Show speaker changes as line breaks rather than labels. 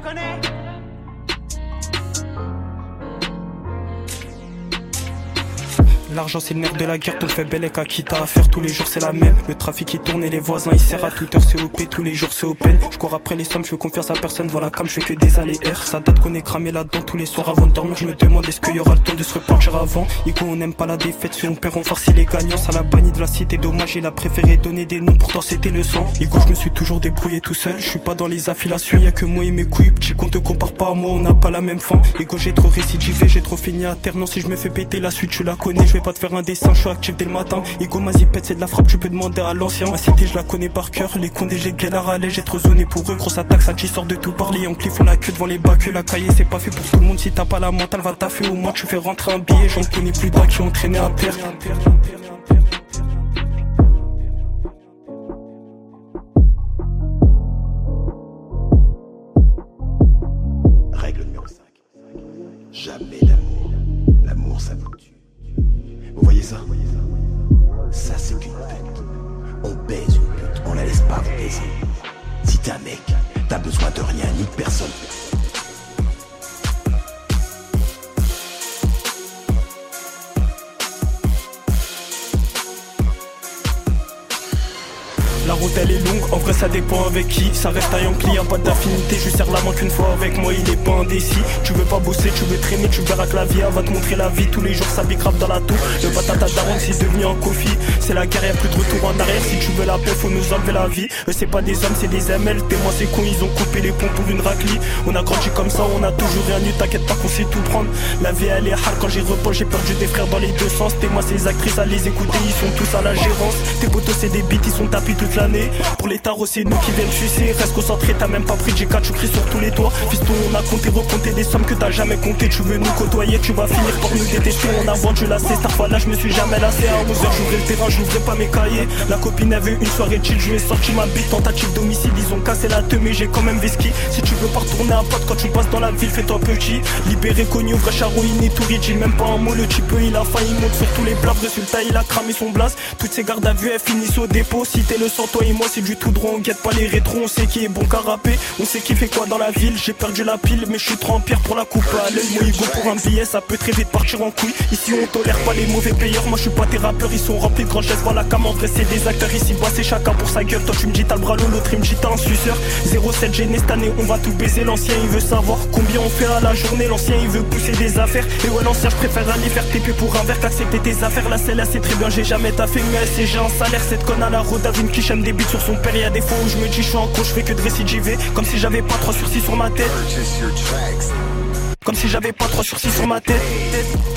connais.
L'argent c'est le nerf de la guerre, ton fait bel et quitte à faire tous les jours c'est la même. Le trafic il tourne et les voisins ils serrent à toute heure, c'est OP, tous les jours c'est open. Je cours après les sommes, je fais confiance à personne, voilà comme je fais que des allers-r. Ça date qu'on est cramé là-dedans tous les soirs avant de dormir, je me demande est-ce qu'il y aura le temps de se repartir avant. Ico on n'aime pas la défaite, si on perd on farcit les gagnants. Ça l'a banni de la cité, dommage il a préféré donner des noms, pourtant c'était le sang. Ico je me suis toujours débrouillé tout seul, je suis pas dans les affiliations, y'a que moi et mes couilles, petit qu'on te compare pas à moi, on n'a pas la même fin. Ico j'ai trop récidivé, j'ai trop fini à terre, non si je me fais péter la suite tu la connais, je vais pas te faire un dessin, je suis actif dès le matin. Igo ma zipette c'est de la frappe, tu peux demander à l'ancien. Ma cité je la connais par cœur, les condés j'ai galère à l'aise, j'ai trop zoné pour eux. Grosse attaque, ça qui sort de tout par. Les Yankees font la queue devant les bacs, la cahier c'est pas fait pour tout le monde. Si t'as pas la mentale va taffer, au moins tu fais rentrer un billet. J'en connais plus bas qui ont traîné à perdre.
Règle numéro 5. Jamais l'amour. L'amour ça vous tue. Vous voyez ça? Ça c'est qu'une pute. On baise une pute, on la laisse pas vous baiser. Si t'es un mec, t'as besoin de rien ni de personne.
La route elle est longue, en vrai ça dépend avec qui. Ça reste un Yankee, y'a pas d'affinité. Je serre la main qu'une fois avec moi, il est pas indécis. Tu veux pas bosser, tu veux traîner, tu verras que la vie elle va te montrer la vie. Tous les jours ça bicrave dans la tour. Le batata daron c'est devenu un coffee. C'est la guerre, y'a plus de retour en arrière. Si tu veux la paix, faut nous enlever la vie. Eux c'est pas des hommes, c'est des ML. Témoins c'est con, ils ont coupé les ponts pour une raclie. On a grandi comme ça, on a toujours rien eu. T'inquiète pas qu'on sait tout prendre. La vie elle est hard, quand j'y repose, j'ai perdu des frères dans les deux sens. Témoins ces actrices à les écouter, ils sont tous à la gérance. Tes potos c'est des beats, ils sont tapis toute l'année. Pour les tarots c'est nous qui viennent sucer. Reste concentré, t'as même pas pris de G4, tu cries sur tous les toits. Fiston on a compté, recompté des sommes que t'as jamais compté. Tu veux nous côtoyer, tu vas finir par nous détester. On a vendu la cesta, fois là je me suis jamais lassé. À 11h j'ouvrais le terrain, j'ouvrais pas mes cahiers. La copine avait une soirée chill, je lui ai sorti ma bite. Tentative d'homicide, ils ont cassé la teub mais j'ai quand même vesqui. Si tu veux pas retourner à pote quand tu passes dans la ville, fais-toi petit. Libéré, connu, vrai charouine et tout j'ai même pas un mot, le type il a faim, il monte sur tous les blagues. Résultat il a cramé son blase. Toutes ces gardes à vue elles finissent au dépôt. Si t'es le sang, toi et moi c'est du tout droit, on guette pas les rétros. On sait qui est bon qu'à rapper, on sait qui fait quoi dans la ville. J'ai perdu la pile mais je suis trop en pierre pour la coupe à l'œil. Moi Igo pour un billet, ça peut très vite partir en couille. Ici on tolère pas les mauvais payeurs, moi je suis pas tes rappeurs. Ils sont remplis de grands gestes, voilà cam en vrai c'est des acteurs. Ici bas c'est chacun pour sa gueule. Toi tu me dis t'as le bras long, l'autre il me dit t'as un suceur. 07 gêné cette année, on va tout baiser. L'ancien il veut savoir combien on fait à la journée. L'ancien il veut pousser des affaires. Et ouais l'ancien je préfère aller faire TP pour un verre qu'accepter tes affaires. La celle-là c'est très bien, j'ai jamais taffé mais c'est j'ai un salaire. Cette conne à la route une qui chame des bites sur son père. Y'a des fois où je me dis je suis en coach, je fais que de récidiver. Comme si j'avais pas 3 sur 6 sur ma tête. Comme si j'avais pas 3 sur 6 sur ma tête.